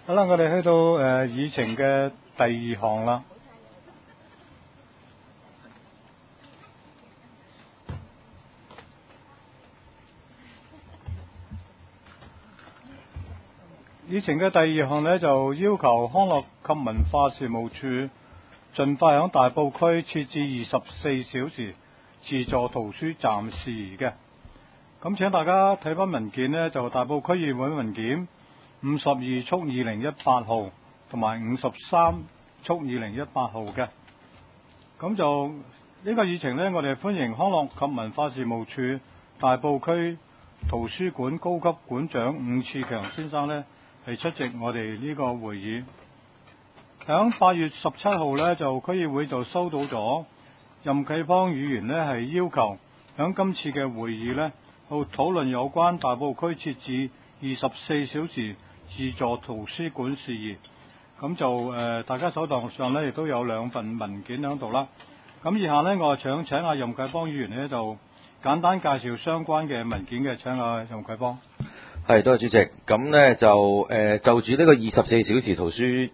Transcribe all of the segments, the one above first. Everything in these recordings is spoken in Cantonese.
好啦，我哋去到議程嘅第2項啦。議程嘅第2項呢，就要求康樂及文化事務處盡快喺大埔區設置24小時自助圖書站事宜嘅。咁請大家睇翻文件呢，就大埔區議會文件52/2018號同埋53/2018號嘅。咁就呢個議程呢，我哋歡迎康樂及文化事務處大埔區圖書館高級館長伍次強先生呢，係出席我哋呢個會議。響8月17號呢，就區議會就收到咗任啟邦議員呢，係要求響今次嘅會議呢，去討論有關大埔區設置24小時自助圖書館事宜。咁就大家手頭上呢，亦都有2份文件喺度啦。咁以下呢，我想請阿任啟邦議員呢，就簡單介紹相關嘅文件嘅。請阿任啟邦。 係，多謝主席。咁呢，就住呢個24小時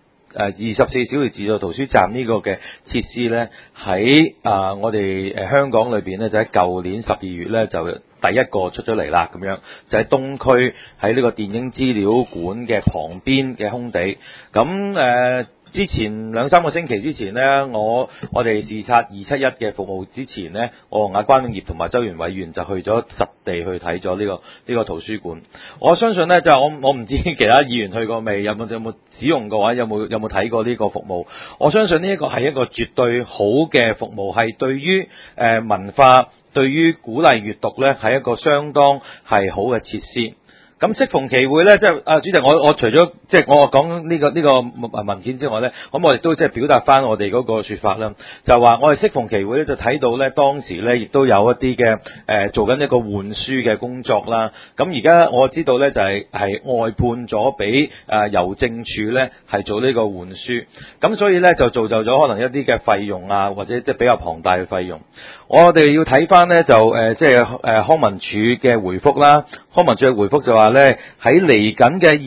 24小時自助圖書站呢個嘅設施呢，喺我哋香港裏邊呢，就喺舊年12月呢，就第一個出咗嚟啦，咁樣就喺東區喺呢個電影資料館嘅旁邊嘅空地。咁之前2-3個星期之前呢，我哋視察271嘅服務之前呢，我同阿關永業同埋周元偉議員就去咗實地去睇咗呢個圖書館。我相信呢，就我唔知其他議員去過未，有冇使用過或者有冇睇過呢個服務。我相信呢一個係一個絕對好嘅服務，係對於文化、對於鼓勵閱讀呢，係一個相當係好嘅設施。咁適逢其會咧，即係主席，我除咗即係我講呢個文件之外咧，咁我亦都即係表達翻我哋嗰個說法啦，就話我哋適逢其會咧，就睇到咧當時咧亦都有一啲嘅做緊一個換書嘅工作啦。咁而家我知道咧就係外判咗俾郵政署咧係做呢個換書，咁所以咧就造就咗可能一啲嘅費用啊，或者即係比較龐大嘅費用。我哋要睇翻咧就即係康文署嘅回覆啦，康文署嘅回覆就話咧喺嚟緊嘅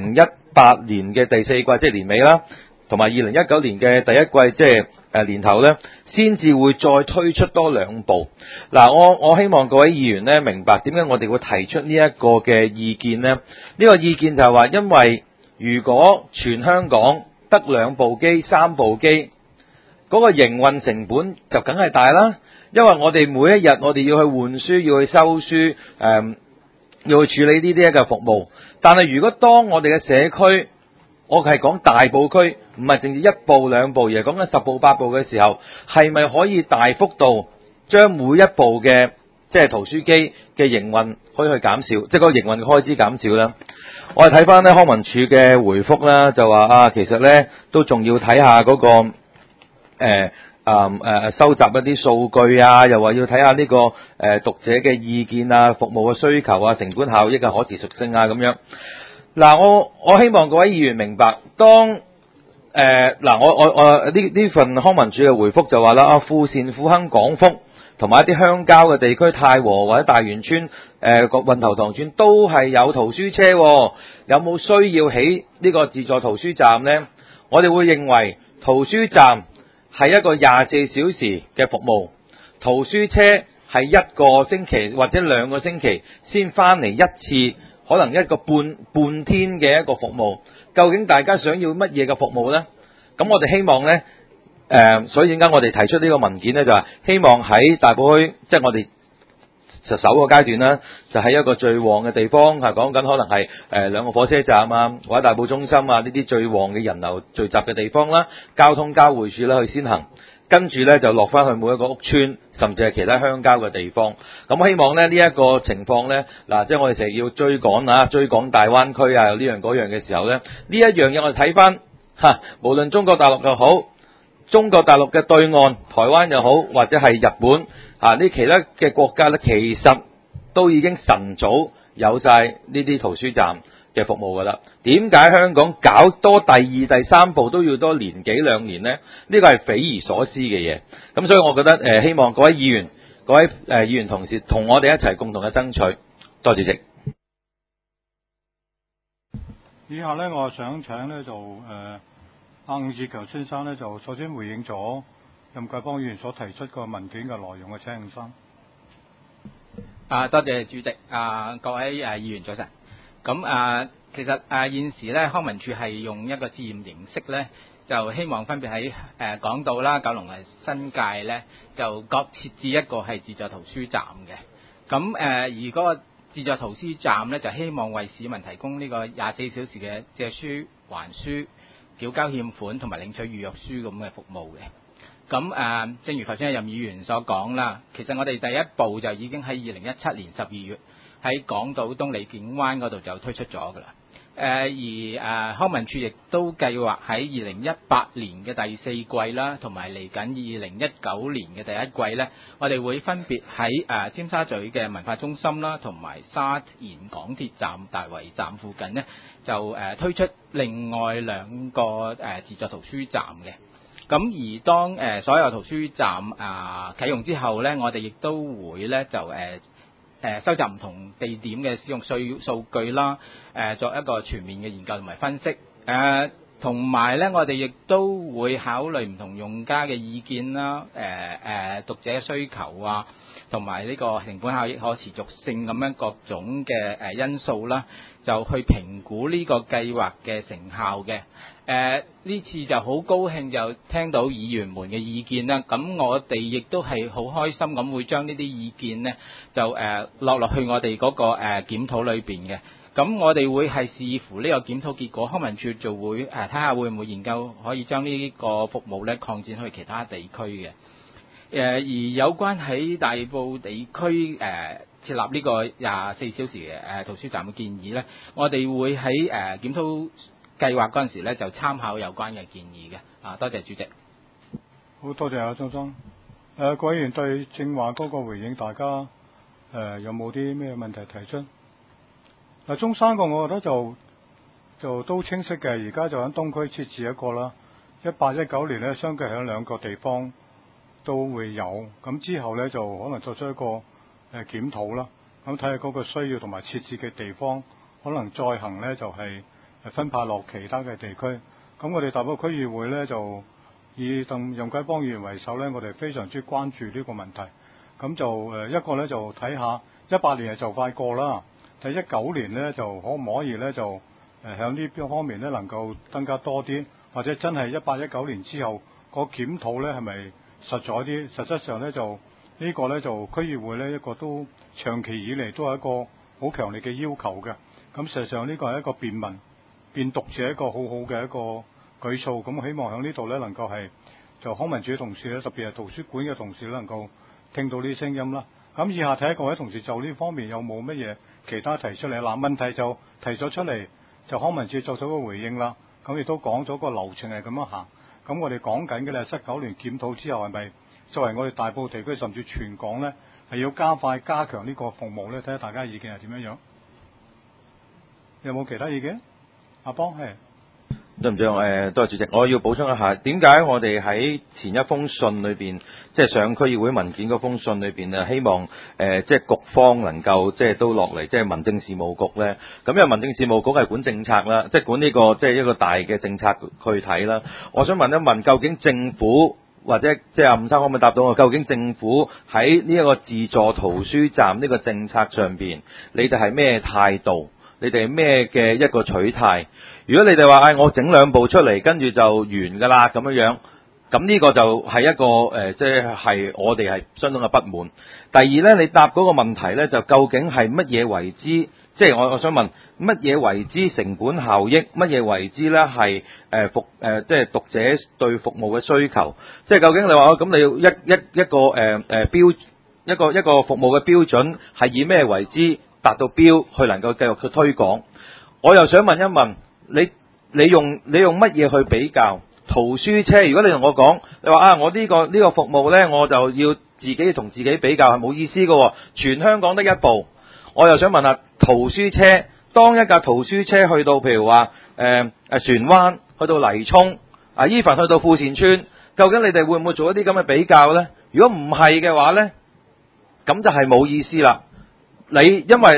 2018年嘅第4季，即係年尾啦，同埋2019年嘅第1季，即係年頭咧，先至會再推出多2部。嗱，我希望各位議員咧明白點解我哋會提出呢一個嘅意見呢？呢個意見就係話，因為如果全香港得2部機、3部機，嗰個營運成本就梗係大啦。因為我哋每一日我哋要去換書，要去收書，要去處理呢啲嘅服務。但係如果當我哋嘅社區，我係講大埔區，唔係淨係1部2部，而係講緊10部8部嘅時候，係咪可以大幅度將每一部嘅即係圖書機嘅營運可以去減少，即係個營運嘅開支減少呢？我哋睇翻呢康文署嘅回覆啦，就話其實呢都仲要睇下嗰個收集一啲數據啊，又話要睇下呢個讀者嘅意見啊、服務嘅需求啊、成本效益啊、可持續性啊咁樣。嗱，我希望各位議員明白，當我呢份康文署嘅回覆就話啦，富善、富亨、廣福同埋一啲鄉郊嘅地區，太和或者大元村、運頭塘村都係有圖書車，有冇需要起呢個自助圖書站呢？我哋會認為圖書站係一個24小時嘅服務，圖書車係1個星期或者2個星期先翻嚟一次，可能一個半天嘅一個服務。究竟大家想要乜嘢嘅服務呢？咁我哋希望呢，所以點解我哋提出呢個文件呢？就係希望喺大埔區，即係我哋首個階段啦，就喺一個最旺嘅地方，係講緊可能係2個火車站啊，或者大埔中心啊呢啲最旺嘅人流聚集嘅地方啦，交通交匯處啦去先行，跟住呢就落翻去每一個屋村，甚至係其他鄉郊嘅地方。咁希望呢一個情況呢，即係我哋成日要追趕大灣區啊，呢樣嗰樣嘅時候呢，呢一樣嘢我哋睇翻無論中國大陸又好，中國大陸嘅對岸台灣又好，或者係日本呢其他嘅國家呢，其實都已經晨早有晒呢啲圖書站嘅服務噶啦。點解香港搞多第2、第3部都要多年幾2年呢？呢個係匪夷所思嘅嘢。咁所以我覺得希望各位議員、議員同事同我哋一齊共同嘅爭取。多謝主席。 以下呢，我想請呢就伍志強先生呢，就首先回應咗任繼邦議員所提出個文件嘅內容嘅，請伍生。 多謝主席。各位議員早晨。咁其實現時咧康文署係用一個試驗形式咧，就希望分別喺港島啦、九龍新界咧，就各設置一個係自助圖書站嘅。咁而嗰個自助圖書站咧，就希望為市民提供呢個24小時嘅借書、還書、繳交欠款同埋領取預約書咁嘅服務嘅。咁正如頭先任議員所講啦，其實我哋第一步就已經喺2017年12月喺港島東利景灣嗰度就推出咗㗎啦。而康文署亦都計劃喺2018年嘅第四季啦，同埋嚟緊2019年嘅第一季咧，我哋會分別喺尖沙咀嘅文化中心啦，同埋沙田港鐵站大圍站附近咧，就推出另外兩個自助圖書站嘅。咁而當所有圖書站啟用之後咧，我哋亦都會咧就收集唔同地點嘅使用數據啦，作一個全面嘅研究同埋分析。同埋咧，我哋亦都會考慮唔同用家嘅意見啦，讀者需求啊，同埋呢個成本效益、可持續性咁樣各種嘅因素啦，就去評估呢個計劃嘅成效嘅。呢次就好高興就聽到議員們嘅意見啦，咁我哋亦都係好開心咁會將呢啲意見呢，就落去我哋嗰個檢討裏邊嘅。咁我哋會係視乎呢個檢討結果，康文署就會睇下會唔會研究可以將呢個服務咧擴展去其他地區嘅。而有關喺大埔地區設立呢個24小時嘅圖書站嘅建議咧，我哋會喺檢討計劃嗰陣時咧就參考有關嘅建議嘅。多謝主席。 好多謝鍾生。各位議員對正話嗰個回應，大家有冇啲咩問題提出？中山個我覺得就都清晰嘅，而家就喺東區設置一個啦。18、19年呢，相繼喺兩個地方都會有，咁之後呢，就可能作出一個檢討啦。咁睇下嗰個需要同埋設置嘅地方，可能再行呢，就係分派落其他嘅地區。咁我哋大埔區議會呢，就以任繼邦議員為首呢，我哋非常之關注呢個問題。咁就一個呢，就睇下18年就快過啦。第19年呢，就可唔可以呢？就向呢邊方面呢，能夠增加多啲，或者真係18、19年之後個檢討呢，係咪實在啲？實質上呢，就呢個呢，就區議會呢，一個都長期以嚟都係一個好強烈嘅要求嘅。咁事實上呢個係一個便民便讀者一個好好嘅一個舉措。咁希望喺呢度呢，能夠係就康文署嘅同事呢，特別係圖書館嘅同事能夠聽到呢啲聲音啦。咁以下睇下各位同事就呢方面有冇乜嘢其他提出嚟？問題就提咗出嚟，就康文署作咗個回應啦。咁亦都講咗個流程係咁樣行。咁我哋講緊嘅咧，19年檢討之後係咪作為我哋大埔地區甚至全港呢，係要加快加強呢個服務呢？睇下大家意見係點樣樣。有冇其他意見？阿邦係。 對唔住，多謝主席，我要補充一下，點解我哋喺前一封信裏邊，即係上區議會文件嗰封信裏邊啊，希望即係局方能夠即係都落嚟，即係民政事務局咧。咁因為民政事務局係管政策啦，即係管呢個即係一個大嘅政策去睇啦。我想問一問，究竟政府或者即係阿伍生可唔可以答到我？究竟政府喺呢一個自助圖書站呢個政策上邊，你哋係咩態度？你哋咩嘅一個取態？如果你哋話我整兩步出嚟，跟住就完㗎啦咁樣，咁呢個就係一個即係我哋係相當嘅不滿。第二呢，你答嗰個問題呢，就究竟係乜嘢為之？即係我想問乜嘢為之成本效益？乜嘢為之呢？係即係讀者對服務嘅需求？即係究竟你話咁你要一個一個服務嘅標準係以咩為之達到標去能夠繼續去推廣？我又想問一問你用乜嘢去比較圖書車？如果你同我講，你話我呢個服務呢，我就要自己同自己比較係冇意思嘅。全香港得一部，我又想問下圖書車，當一架圖書車去到譬如話船灣，去到泥涌，even去到富善村，究竟你哋會唔會做一啲咁嘅比較呢？如果唔係嘅話呢，咁就係冇意思啦。因為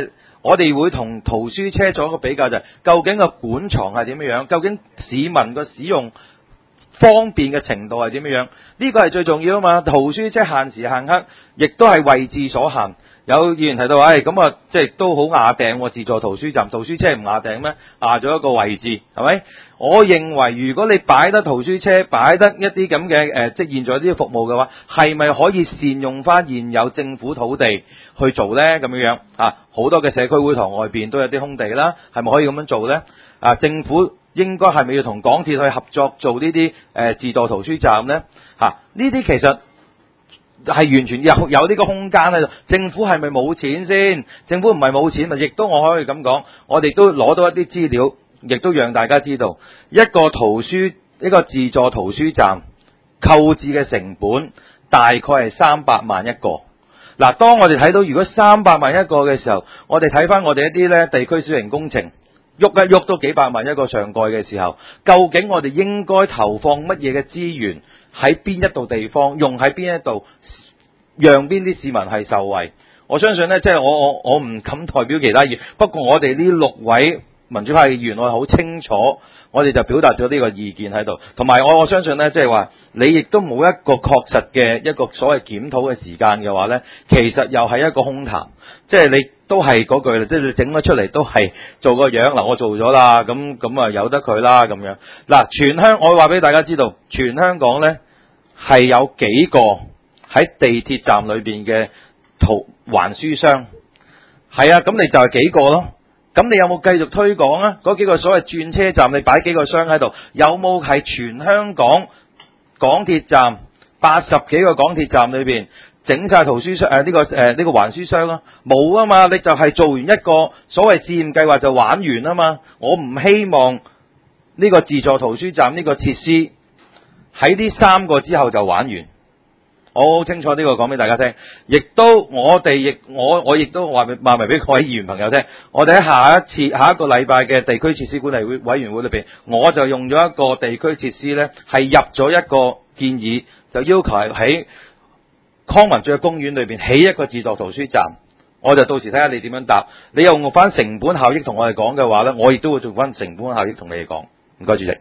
我哋會同圖書車做一個比較，就係究竟個館藏係點樣，究竟市民個使用方便嘅程度係點樣？呢個係最重要啊嘛！圖書車限時限刻，亦都係位置所限。有議員提到，咁啊，即係都好壓頂喎，自助圖書站，圖書車唔壓頂咩？壓咗一個位置，係咪？我認為如果你擺得圖書車，擺得一啲咁嘅即係現在啲服務嘅話，係咪可以善用翻現有政府土地去做呢？咁樣好多嘅社區會堂外邊都有啲空地啦，係咪可以咁樣做呢？政府應該係咪要同港鐵去合作做呢啲自助圖書站呢？呢啲其實係完全有呢個空間喺度。政府係咪冇錢先？政府唔係冇錢，亦都我可以咁講，我哋都攞到一啲資料，亦都讓大家知道一個自助圖書站購置嘅成本大概係300萬一個。嗱，當我哋睇到如果300萬一個嘅時候，我哋睇翻我哋一啲呢地區小型工程，喐一喐都幾百萬一個上蓋嘅時候，究竟我哋應該投放乜嘢嘅資源喺邊一度地方，用喺邊一度，讓邊啲市民係受惠？我相信呢，即係我唔敢代表其他議員，不過我哋呢6位民主派議員，我好清楚，我哋就表達咗呢個意見喺度。同埋我相信呢，即係話你亦都冇一個確實嘅一個所謂檢討嘅時間嘅話呢，其實又係一個空談，即係你都係嗰句，即係你整咗出嚟都係做個樣。嗱，我做咗啦，咁啊由得佢啦咁樣。嗱，我話俾大家知道，全香港呢係有幾個喺地鐵站裏邊嘅還書箱，係啊，咁你就係幾個咯。咁你有冇繼續推廣啊？嗰幾個所謂轉車站，你擺幾個箱喺度，有冇係全香港港鐵站80幾個港鐵站裏邊整晒圖書箱呢個還書箱啊？冇啊嘛，你就係做完一個所謂試驗計劃就玩完啊嘛。我唔希望呢個自助圖書站呢個設施喺呢3個之後就玩完。我好清楚呢個講俾大家聽，亦都我亦都話埋俾各位議員朋友聽，我哋喺下一個禮拜嘅地區設施管理委員會裏邊，我就用咗一個地區設施呢，係入咗一個建議，就要求係喺康文署嘅公園裏邊起一個自助圖書站。我就到時睇下你點樣答，你用翻成本效益同我哋講嘅話呢，我亦都會做翻成本效益同你哋講。唔該，主席。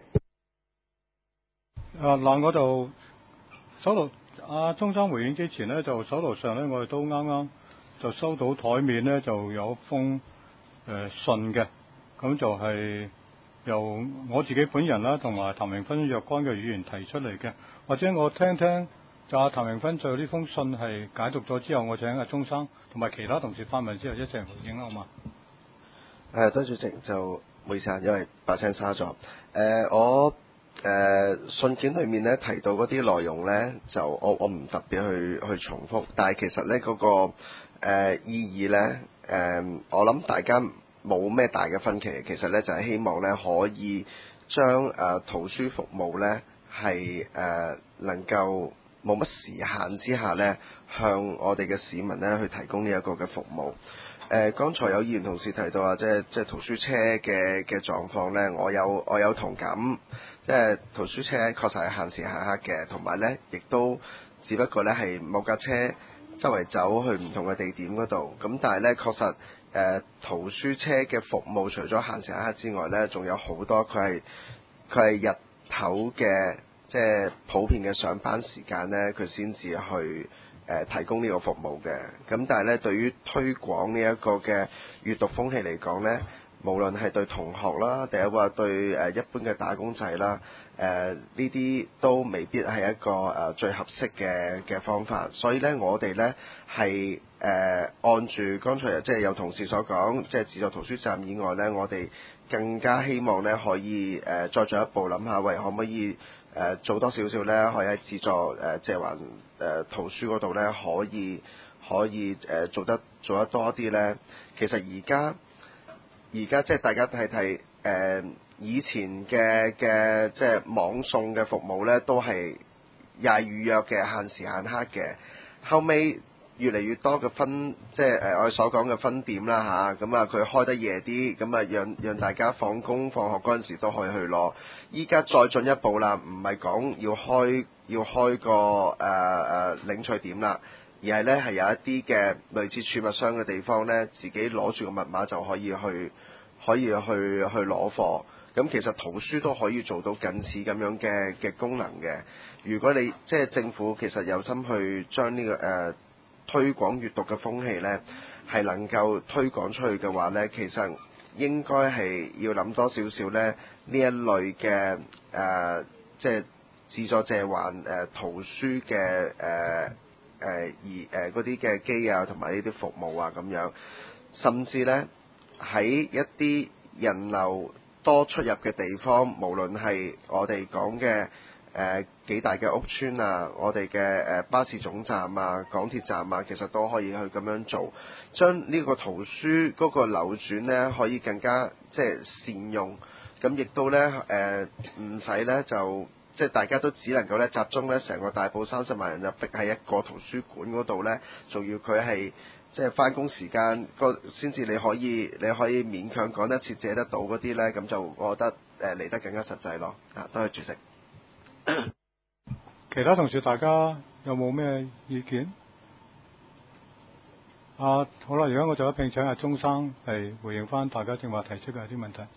嗱，我就手頭中生回應之前呢，就手頭上呢，我哋都啱啱就收到台面呢，就有一封信嘅，咁就係由我自己本人啦，同埋譚榮芬若干嘅議員提出嚟嘅。或者我聽聽就譚榮芬就呢封信係解讀咗之後，我請阿中生同埋其他同事發問之後一齊回應啦，好嘛？ 多謝主席，就唔好意思啊，因為把聲沙咗。我信件裏面咧提到嗰啲內容咧，就我唔特別去重複，但係其實咧嗰個意義咧，我諗大家冇咩大嘅分歧。其實咧就係希望咧可以將圖書服務咧係能夠冇乜時限之下咧，向我哋嘅市民咧去提供呢一個嘅服務。剛才有議員同事提到啊，即係圖書車嘅狀況咧，我有同感。即係圖書車確實係限時限刻嘅，同埋咧亦都只不過咧係某架車周圍走去唔同嘅地點嗰度。咁但係咧確實圖書車嘅服務除咗限時限刻之外咧，仲有好多佢係日頭嘅，即係普遍嘅上班時間咧，佢先至去提供呢個服務嘅。咁但係咧，對於推廣呢一個嘅閱讀風氣嚟講咧，無論係對同學啦，定係話對一般嘅打工仔啦，呢啲都未必係一個最合適嘅方法。所以咧，我哋咧係按住剛才即係有同事所講，即係自助圖書站以外咧，我哋更加希望咧可以再進一步諗下，喂，可唔可以做多少少咧，可以喺自助即係話圖書嗰度咧，可以做得多啲咧。其實而家即係大家睇睇以前嘅即係網送嘅服務咧，都係又係預約嘅，限時限刻嘅。後尾越嚟越多嘅即係我哋所講嘅分店啦嚇，咁啊佢開得夜啲，咁啊讓大家放工放學嗰陣時都可以去攞。依家再進一步啦，唔係講要開個領取點啦， 而係呢係有一啲嘅類似儲物箱嘅地方呢，自己攞住個密碼就可以去攞貨。咁其實圖書都可以做到近似咁樣嘅功能嘅。如果你即係政府其實有心去將呢個推廣閱讀嘅風氣呢，係能夠推廣出去嘅話呢，其實應該係要諗多少少呢一類嘅即係自助借還圖書嘅嗰啲嘅機啊，同埋呢啲服務啊咁樣，甚至呢喺一啲人流多出入嘅地方，無論係我哋講嘅幾大嘅屋邨啊，我哋嘅巴士總站啊、港鐵站啊，其實都可以去咁樣做，將呢個圖書嗰個流轉呢，可以更加即係善用，咁亦都呢唔使呢就即係大家都只能夠呢集中呢成個大埔30萬人就逼喺一個圖書館嗰度呢，仲要佢係即係返工時間先至你可以勉強趕得切借得到嗰啲呢，咁就我覺得嚟得更加實際咯。多謝主席。 其他同事大家有冇咩意見？好啦，而家我就一並請阿鐘生係回應翻大家正話提出嘅一啲問題。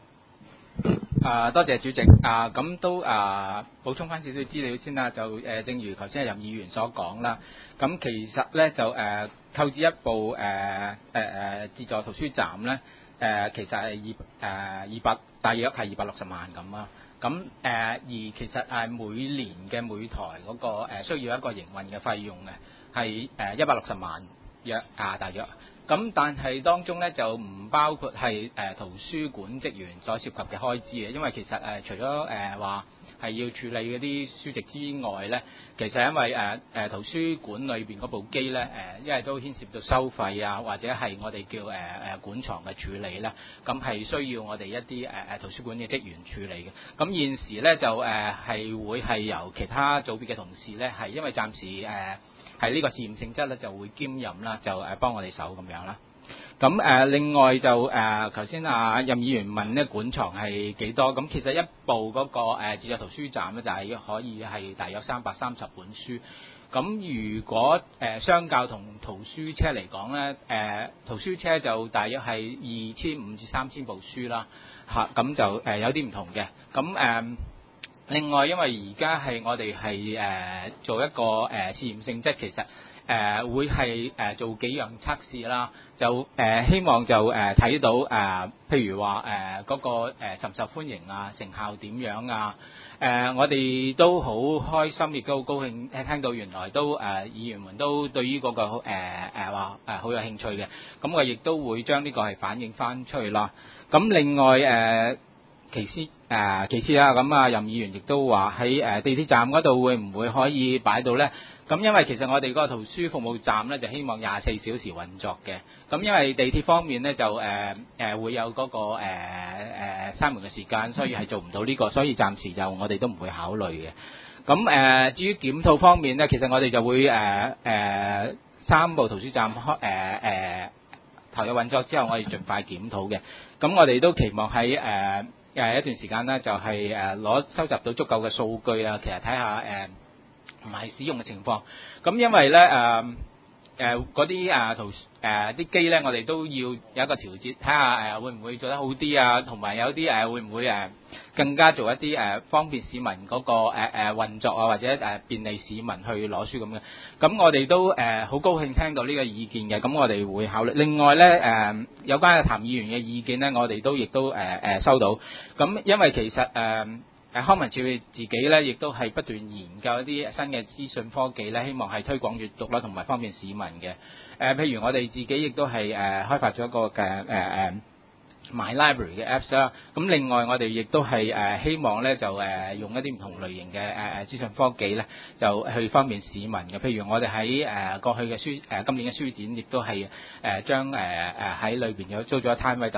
多謝主席。咁都補充翻少少資料先啦。就正如頭先任議員所講啦。咁其實咧就購置一部自助圖書站咧，其實係大約係260萬咁啦。咁而其實每年嘅每台嗰個需要一個營運嘅費用嘅係160萬約大約。咁但係當中咧就唔包括係圖書館職員所涉及嘅開支嘅，因為其實除咗話係要處理嗰啲書籍之外咧，其實因為圖書館裏邊嗰部機咧因為都牽涉到收費啊，或者係我哋叫館藏嘅處理咧，咁係需要我哋一啲圖書館嘅職員處理嘅。咁現時咧就係會係由其他組別嘅同事咧，係因為暫時係呢個試驗性質咧，就會兼任啦，就幫我哋手咁樣啦。咁另外就頭先任議員問呢館藏係幾多？咁其實一部嗰個自助圖書站咧，就係可以係大約330本書。咁如果相較同圖書車嚟講咧，圖書車就大約係2500至3000部書啦。咁就有啲唔同嘅。咁另外，因為而家係我哋係做一個試驗性質，其實會係做幾樣測試啦，就希望就睇到譬如話嗰個受唔受歡迎啊，成效點樣啊？我哋都好開心，亦都好高興聽到原來都議員們都對於嗰個話好有興趣嘅，咁我亦都會將呢個係反映翻出去啦。咁另外其次啦，咁任議員亦都話喺地鐵站嗰度會唔會可以擺到呢？咁因為其實我哋嗰個圖書服務站呢，就希望24小時運作嘅。咁因為地鐵方面呢，就會有嗰個閂門嘅時間，所以係做唔到呢個，所以暫時就我哋都唔會考慮嘅。咁至於檢討方面呢，其實我哋就會3部圖書站投入運作之後，我哋盡快檢討嘅。咁我哋都期望喺一段時間呢，就係收集到足夠嘅數據啊，其實睇下唔係使用嘅情況。咁因為咧嗰啲啲機咧，我哋都要有一個調節，睇下會唔會做得好啲啊，同埋有啲會唔會更加做一啲方便市民嗰個運作啊，或者便利市民去攞書咁嘅。咁我哋都好高興聽到呢個意見嘅，咁我哋會考慮。另外咧有關嘅譚議員嘅意見咧，我哋都亦都收到。咁因為其實康文署自己咧，亦都係不斷研究一啲新嘅資訊科技咧，希望係推廣閱讀啦，同埋方便市民嘅。譬如我哋自己亦都係開發咗一個嘅My Library 嘅 Apps 啦。咁另外我哋亦都係希望咧，就用一啲唔同類型嘅資訊科技咧，就去方便市民嘅。譬如我哋喺過去嘅今年嘅書展，亦都係將喺裏邊有租咗攤位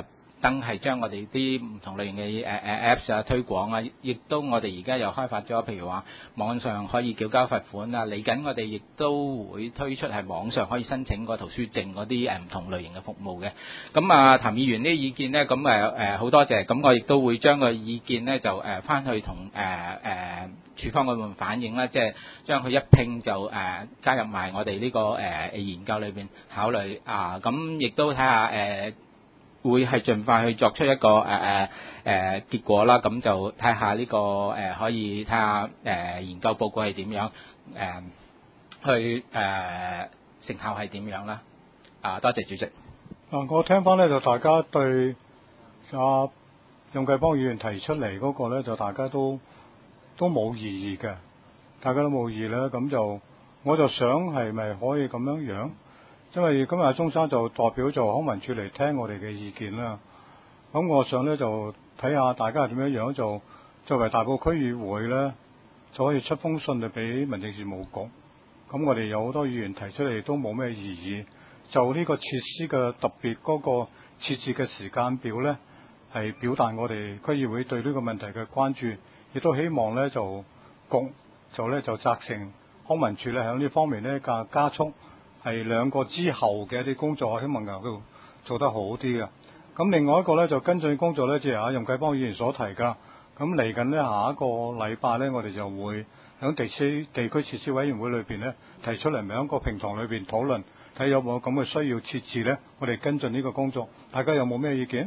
登係將我哋啲唔同類型嘅Apps 啊推廣啊，亦都我哋而家又開發咗，譬如話網上可以繳交罰款啊，嚟緊我哋亦都會推出係網上可以申請個圖書證嗰啲唔同類型嘅服務嘅。咁啊，譚議員呢啲意見呢，咁好多謝，咁我亦都會將個意見呢就翻去同處方嗰邊反映啦，即係將佢一併就加入埋我哋呢個研究裏邊考慮啊，咁亦都睇下會係盡快去作出一個結果啦，咁就睇下呢個可以睇下研究報告係點樣去成效係點樣啦。啊，多謝主席。 我聽翻咧就大家對任繼邦議員提出嚟嗰個咧就大家都冇異議嘅，大家都冇異議咧，咁就我就想係咪可以咁樣？因為今日阿鍾生就代表咗康文署嚟聽我哋嘅意見啦。咁我想咧就睇下大家係點樣就作為大埔區議會咧，就可以出封信嚟俾民政事務局。咁我哋有好多議員提出嚟都冇咩異議，就呢個設施嘅特別嗰個設置嘅時間表咧，係表達我哋區議會對呢個問題嘅關注，亦都希望咧就責成康文署咧喺呢方面咧加速。係兩個之後嘅一啲工作，希望能夠做得好啲嘅。咁另外一個咧就跟進工作咧，正如任繼邦議員所提㗎。咁嚟緊呢，下一個禮拜咧，我哋就會喺地區設施委員會裏邊咧提出嚟，喺個平台裏邊討論，睇有冇咁嘅需要設置咧，我哋跟進呢個工作。大家有冇咩意見？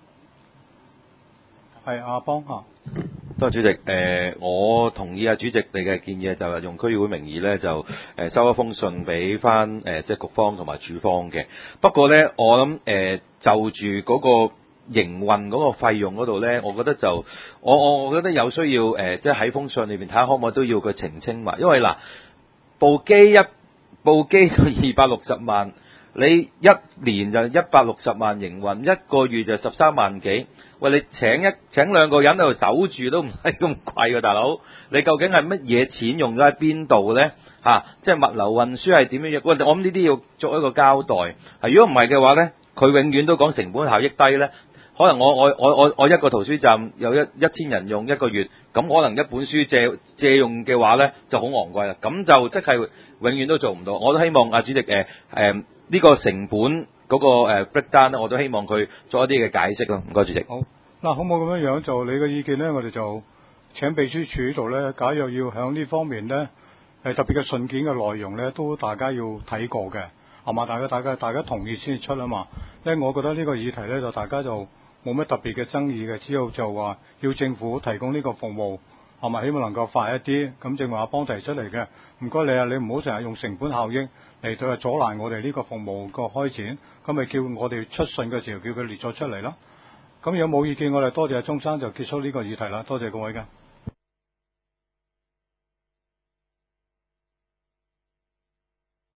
係阿邦嚇。 多謝主席，我同意主席你嘅建議，就係用區議會名義咧，就收一封信俾翻即係局方同埋處方嘅。不過咧，我諗就住嗰個營運嗰個費用嗰度咧，我覺得就我覺得有需要即係喺封信裏邊睇下可唔可以都要佢澄清埋，因為嗱部機就260萬。你一年就160萬營運，一個月就13萬幾。喂，你請兩個人喺度守住都唔使咁貴㗎，大佬。你究竟係乜嘢錢用咗喺邊度咧？即係物流運輸係點樣？喂，我諗呢啲要作一個交代。如果唔係嘅話咧，佢永遠都講成本效益低咧。可能我一個圖書站有1000人用一個月，咁可能一本書借用嘅話咧就好昂貴啦。咁就即係永遠都做唔到。我都希望主席呢個成本嗰個breakdown咧，我都希望佢做一啲嘅解釋咯。唔該，主席。 好嗱，好唔好咁樣就你嘅意見咧？我哋就請秘書處呢度咧，假若要響呢方面咧，特別嘅信件嘅內容咧，都大家要睇過嘅，係嘛？大家同意先至出啊嘛。因為我覺得呢個議題咧，就大家就冇乜特別嘅爭議嘅，只要就話要政府提供呢個服務，係咪希望能夠快一啲？咁正話阿邦提出嚟嘅，唔該你啊，你唔好成日用成本效益嚟到阻攔我哋呢個服務個開展，咁咪叫我哋出信嘅時候叫佢列咗出嚟啦。咁有冇意見？我哋多謝阿鍾生就結束呢個議題啦，多謝各位㗎。